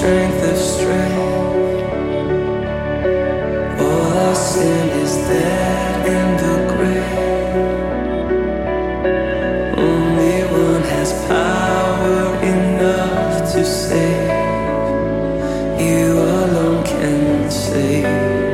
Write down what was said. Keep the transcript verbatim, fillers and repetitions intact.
strength of strength. All our sin is dead in the grave. Only one has power enough to save. You alone can save.